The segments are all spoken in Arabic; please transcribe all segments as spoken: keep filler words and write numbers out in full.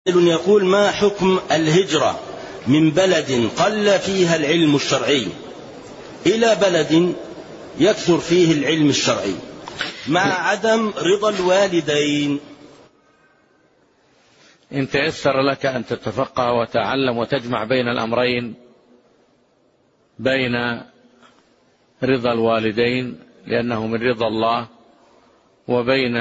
يقول: ما حكم الهجرة من بلد قل فيها العلم الشرعي إلى بلد يكثر فيه العلم الشرعي مع عدم رضا الوالدين؟ إن تيسر لك أن تتفقه وتعلم وتجمع بين الأمرين، بين رضا الوالدين لأنه من رضا الله، وبين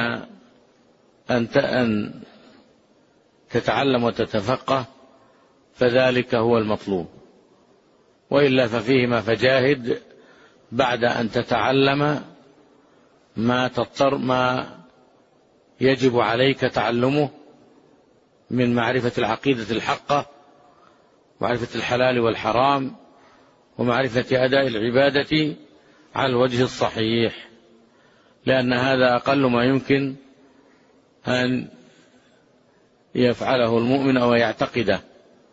أن تتعلم وتتفقه، فذلك هو المطلوب. وإلا ففيهما فجاهد بعد أن تتعلم ما تضطر ما يجب عليك تعلمه من معرفة العقيدة الحقة، معرفة الحلال والحرام، ومعرفة أداء العبادة على الوجه الصحيح، لأن هذا أقل ما يمكن أن يفعله المؤمن أو يعتقده.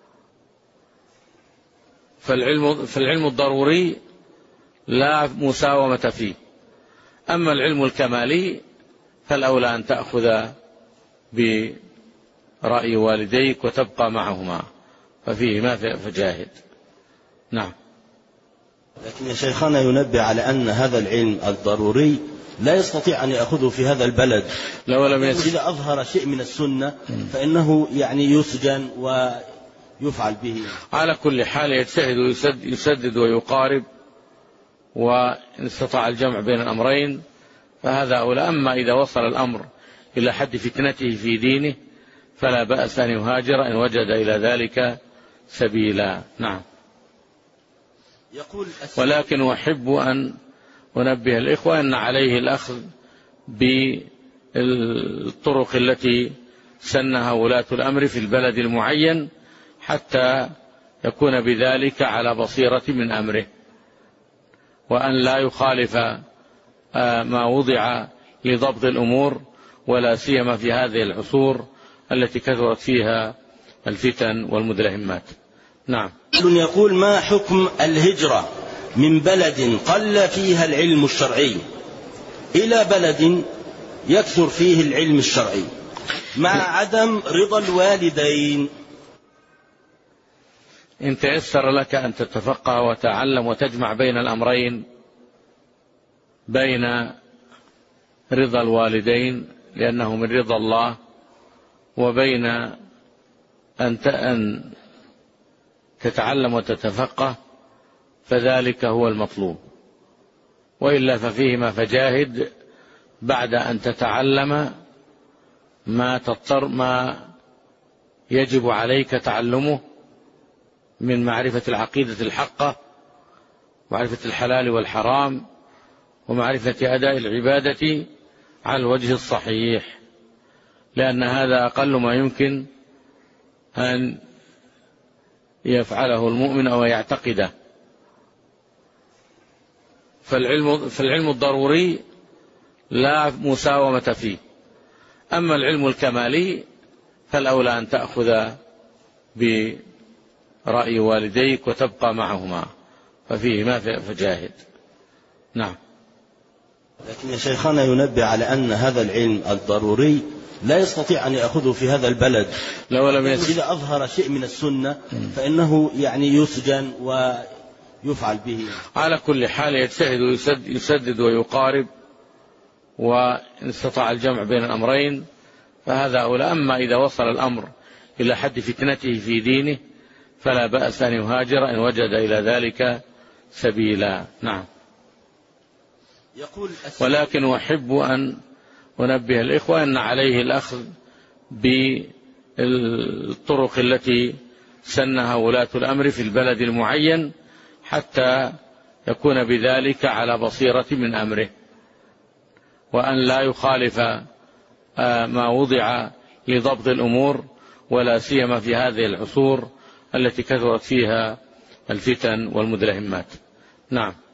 فالعلم, فالعلم الضروري لا مساومة فيه. أما العلم الكمالي فالأولى أن تأخذ برأي والديك وتبقى معهما، ففيه ما فجاهد. نعم. لكن يا شيخنا ينبه على أن هذا العلم الضروري لا يستطيع أن يأخذه في هذا البلد، لو لم يس... إذا أظهر شيء من السنة فإنه يعني يسجن ويفعل به. على كل حال يجتهد ويسدد يسدد ويقارب، وإن استطاع الجمع بين الأمرين فهذا أولى. أما إذا وصل الأمر إلى حد فتنته في دينه فلا بأس أن يهاجر إن وجد إلى ذلك سبيلا. نعم. يقول: ولكن أحب أن أنبه الإخوة أن عليه الأخذ بالطرق التي سنها ولاة الأمر في البلد المعين حتى يكون بذلك على بصيرة من أمره، وأن لا يخالف ما وضع لضبط الأمور، ولا سيما في هذه العصور التي كثرت فيها الفتن والمدلهمات. نعم. يقول: ما حكم الهجرة من بلد قل فيها العلم الشرعي إلى بلد يكثر فيه العلم الشرعي مع عدم رضا الوالدين؟ إن تيسر لك أن تتفقه وتعلم وتجمع بين الأمرين، بين رضا الوالدين لأنه من رضا الله، وبين أن تتعلم وتتفقه، فذلك هو المطلوب. وإلا ففيهما فجاهد بعد أن تتعلم ما تضطر ما يجب عليك تعلمه من معرفة العقيدة الحقة، معرفة الحلال والحرام، ومعرفة أداء العبادة على الوجه الصحيح، لأن هذا أقل ما يمكن أن يفعله المؤمن أو يعتقده. فالعلم, فالعلم الضروري لا مساومة فيه. أما العلم الكمالي فالأولى أن تأخذ برأي والديك وتبقى معهما، ففيه ما فجاهد. نعم. لكن يا شيخنا ينبه على أن هذا العلم الضروري لا يستطيع أن يأخذه في هذا البلد، لو لم إذا أظهر شيء من السنة فإنه يعني يسجن ويفعل به. على كل حال يجتهد ويسدد ويقارب، وإن استطاع الجمع بين الأمرين فهذا أولى. أما إذا وصل الأمر إلى حد فتنته في دينه فلا بأس أن يهاجر إن وجد إلى ذلك سبيلا. نعم. يقول: ولكن أحب أن أنبه الإخوة أن عليه الأخذ بالطرق التي سنها ولاة الأمر في البلد المعين حتى يكون بذلك على بصيرة من أمره، وأن لا يخالف ما وضع لضبط الأمور، ولا سيما في هذه العصور التي كثرت فيها الفتن والمدلهمات. نعم.